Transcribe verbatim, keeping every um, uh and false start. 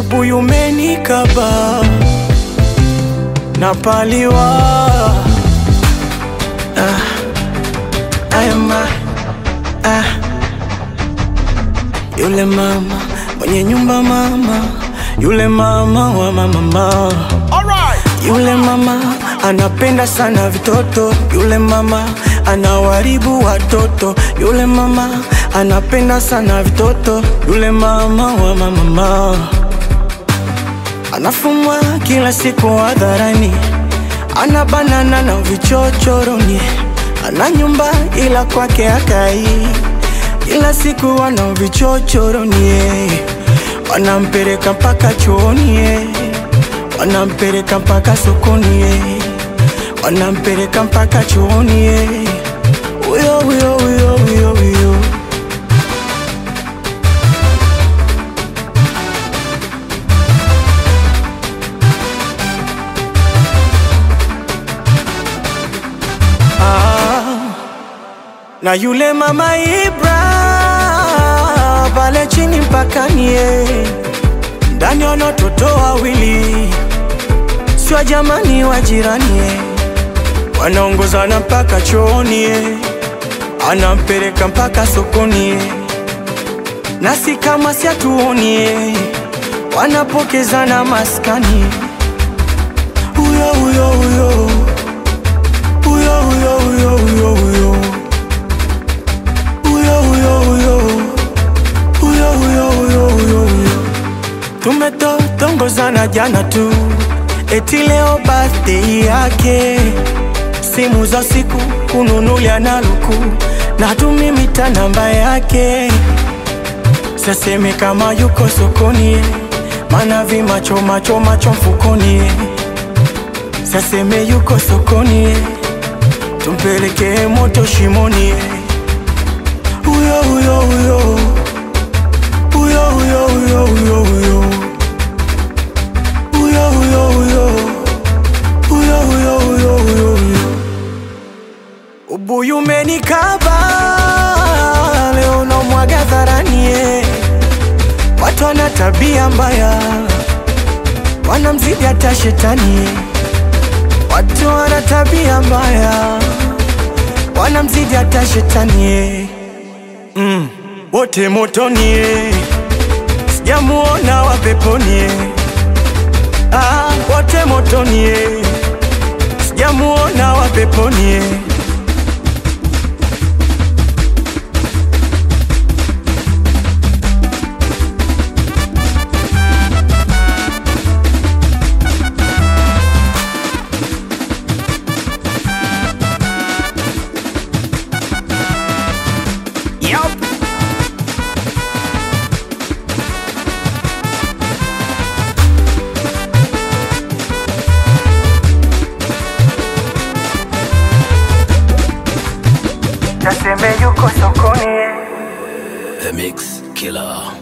ubuyu umenikaba napaliwa. Ah, ayama, ah. Yule mama mwenye nyumba mama, yule mama wa mama. Yule mama anapenda sana vitoto, yule mama anawaribu watoto, yule mama anapenda sana vitoto, yule mama wa mama. Anafumwa kila siku hadharani, ana banana na vichochoroni, ana nyumba ila kwake hakai, kila siku wana vichochoroni. Wanampeleka mpaka chooni, wanampeleka mpaka sokoni, wanampeleka mpaka chooni. Uyo uyo uyo uyo uyo. Ah, na yule mama Ibra pale chini mpakani, ndani wana watoto wawili, sio jamani wa jirani, wanaongozana mpaka chooni, anampeleka mpaka sokoni, nasi kama si atuoni, wanapokezana maskani. Uyo uyo uyo uyo uyo uyo uyo uyo uyo uyo uyo uyo uyo uyo uyo uyo. Tumetongozana jana tu, eti leo birthday yake, simu za siku kununulia na luku, na tumimita namba yake. Saseme kama yuko sokoni, mana vi macho macho macho mfukoni. Saseme yuko sokoni, tumpeleke moto shimoni. Uyo uyo uyo uyo uyo uyo uyo uyo uyo uyo uyo uyo uyo uyo uyo uyo. Ubuyu umenikaba leo na mwaga hadharani, watu wana tabia mbaya, wanamzidi hata shetani. Watu wana tabia mbaya, wanamzidi hata shetani. Mm, wote motoni, sijamuona wa peponi. Ah, wote motoni, sijamuona wa peponi. Saseme yuko sokoni, The Mix Killer.